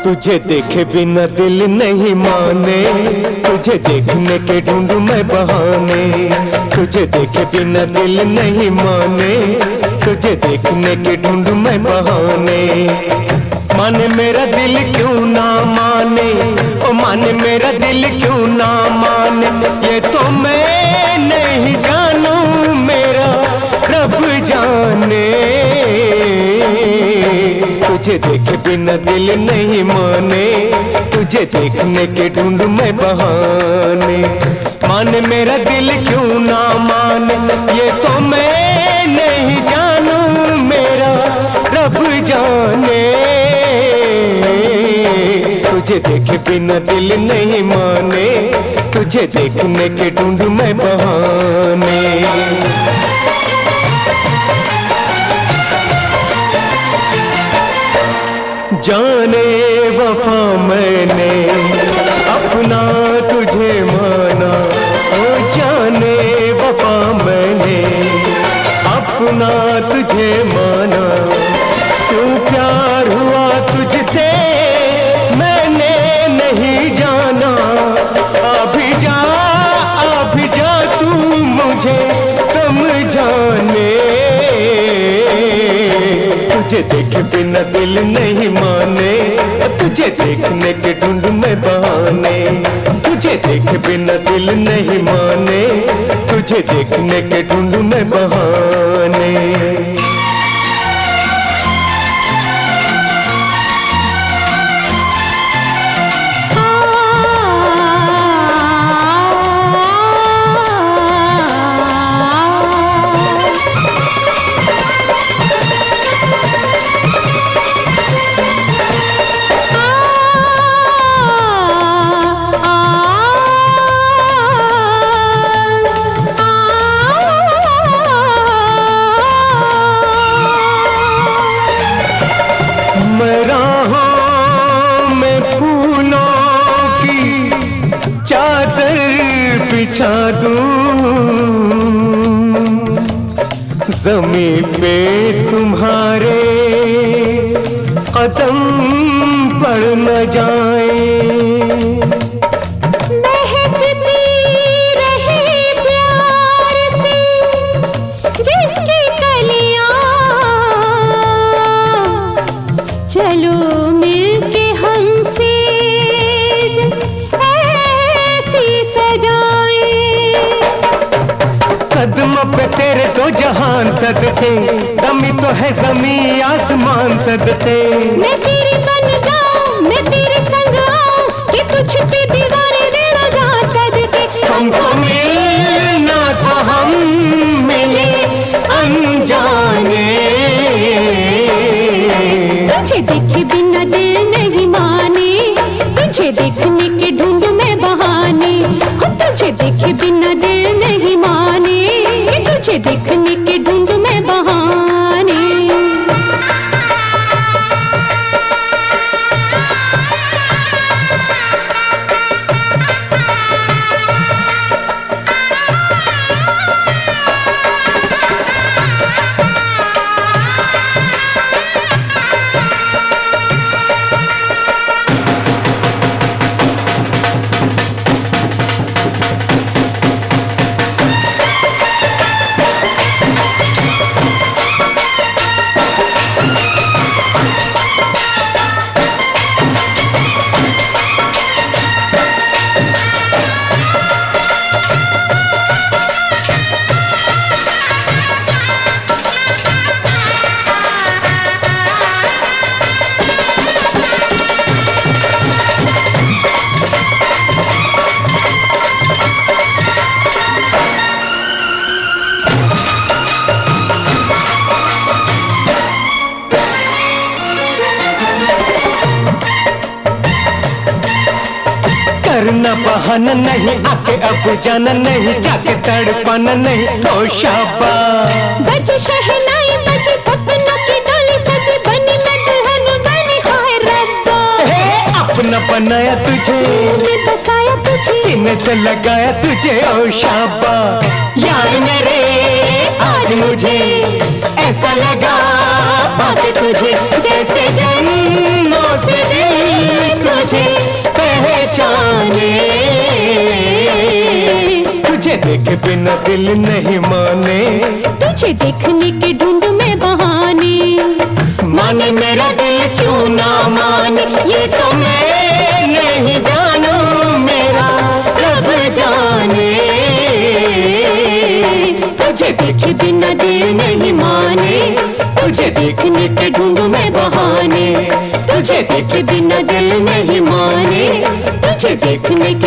तुझे देखे बिना दिल नहीं माने, तुझे देखने के ढूंढूं मैं बहाने। तुझे देखे बिना दिल नहीं माने, तुझे देखने के ढूंढूं मैं बहाने। माने मेरा दिल क्यों ना माने, ओ माने मेरा दिल क्यों ना माने, ये तो मैं नहीं जानूं मेरा रब जाने। तुझे देखे बिना दिल नहीं माने, तुझे देखने के ढूंढूं मैं बहाने। माने मेरा दिल क्यों ना माने, ये तो मैं नहीं जानूं मेरा रब जाने। तुझे देखे बिना दिल नहीं माने, तुझे देखने के ढूंढूं मैं बहाने। जाने वफा मैंने अपना तुझे माना, ओ जाने वफा मैंने अपना तुझे माना। क्यों प्यार हुआ तुझसे मैंने नहीं जाना। अभी जा तू मुझे समझाने। तुझे देखे बिना दिल नहीं माने, तुझे देखने के ढूंढूं मैं बहाने। तुझे देखे बिना दिल नहीं माने, तुझे देखने के ढूंढूं मैं बहाने। बिछा दूं ज़मीं पे तुम्हारे कदम पड़ न जाए। महकती रहे प्यार से जिसकी कलियां, चलो मिलके हमसे ऐसी सजाए। कदम पे तेरे तो जहान सदके, ज़मीं तो है ज़मीं आसमान सदके। मैं तेरी बन जाऊं, मैं तेरे संग आऊं, कि तुझ पे दीवारें देना जहां सदके। हमको मिलना था हम मिले अनजाने। तुझे देखे बिना दिल नहीं माने, तुझे देखने के ढूंढ मैं बहाने। तुझे देखे बिना दिल नहीं माने, तुझे देखने के ढूंढ मैं बहाने। करना बहाना नहीं, आके अब जाना नहीं, जाके तड़पाना नहीं, ओ शाबा। बजे शहनाई बजे सपनों की डोली सजी, बनी मैं दुल्हन बनी हाय रब्बा। अपना बनाया तुझे, बसाया तुझे, सीने से लगाया तुझे, ओ शाबा। यार मेरे आज मुझे ऐसा लगा पाके तुझे, जैसे जन्मों से दिल मुझे पहचाने। तुझे देखे बिना दिल नहीं माने, तुझे देखने के ढूंढ में बहाने। माने मेरा दिल क्यों ना माने, ये तो मैं नहीं जानूं, मेरा रब जाने। तुझे देखे बिना दिल नहीं माने, तुझे देखने के ढूंढ में बहाने। तुझे देखे बिना दिल नहीं माने, तुझे देखने